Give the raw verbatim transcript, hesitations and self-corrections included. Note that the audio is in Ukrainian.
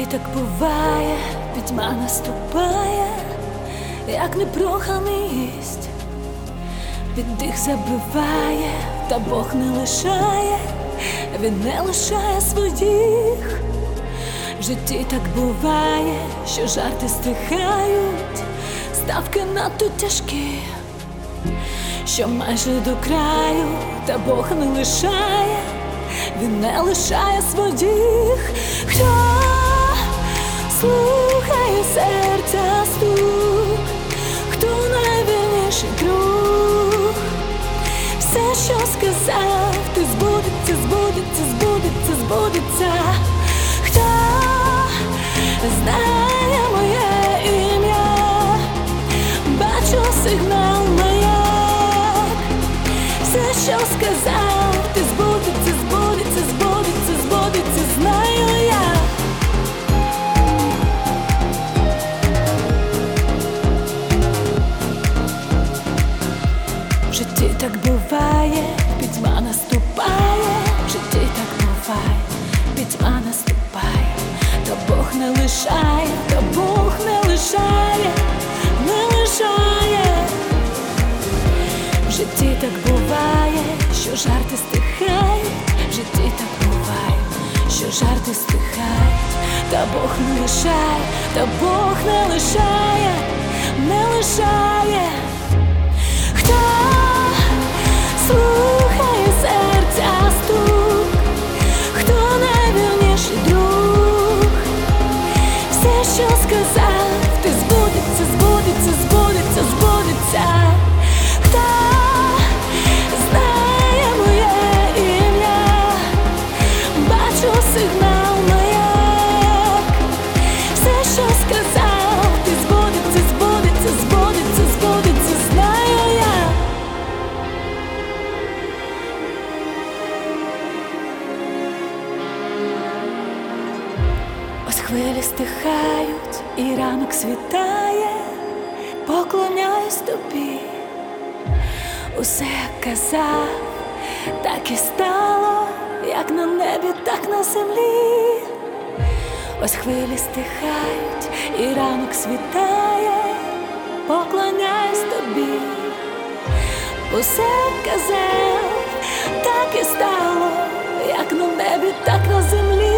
так буває, пітьма наступає, як непроханий гість, віддих забиває, та Бог не лишає, він не лишає своїх. В житті так буває, що жарти стихають, ставки надто тяжкі, що майже до краю, та Бог не лишає, він не лишає своїх. Хто слухає серця стук, хто найвірніший друг, все, що сказав, ти збудеться, збудеться, збудеться, збудеться. Хто знає моє ім'я, бачу сигнал маяк, все, що сказав, ти збудеться, збудеться, збудеться, збудеться, знаю я. В житті так буває, пітьма наступає, в житті так буває, пітьма наступає, та Бог не лишає, та Бог не лишає, не лишає. В житті так буває, що жарти стихають, в житті так буває, що жарти стихають, та Бог не лишає, та Бог не лишає, не лишає. Хто слухає серця стук, хто найвірніший друг, все, що сказав, ти збудеться, збудеться, збудеться, збудеться. Хто знає моє ім'я, бачу сигнал маяк, все, що сказав, ти збудеться, збудеться, збудеться, збудеться, знаю я. Ось хвилі стихають, і ранок світає, поклоняюсь тобі. Усе як казав, так і стало, як на небі, так на землі. Ось хвилі стихають, і ранок світає, поклоняюсь тобі. Усе як казав, так і стало, як на небі, так на землі.